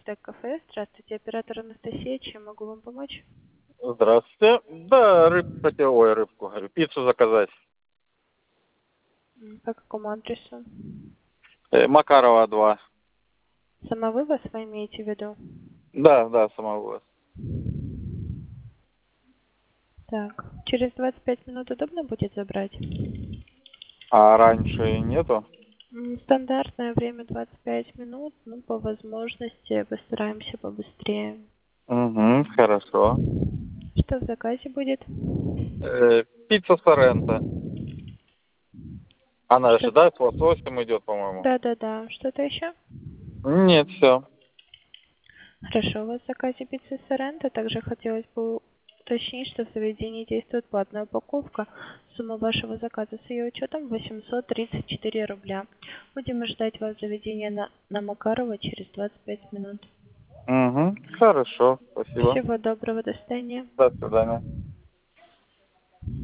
Спартак кафе. Здравствуйте, оператор Анастасия. Чем могу вам помочь? Здравствуйте. Да, рыбку, говорю, пиццу заказать. По какому адресу? Макарова 2. Самовывоз вы имеете в виду? Да, самовывоз. Так, через 25 минут удобно будет забрать? А раньше нету? Стандартное время 25 минут, ну, по возможности постараемся побыстрее. Угу, хорошо. Что в заказе будет? Пицца Соренто. Она Что? же, да, с лососем идет, по-моему? Да. Что-то еще? Нет, все. Хорошо, у вас в заказе пицца Соренто. Также хотелось бы уточнить, что в заведении действует платная упаковка. Сумма вашего заказа с ее учетом 834 рубля. Будем ждать вас в заведении на Макарова через 25 минут. Угу, хорошо, спасибо. Всего доброго, до свидания. До свидания.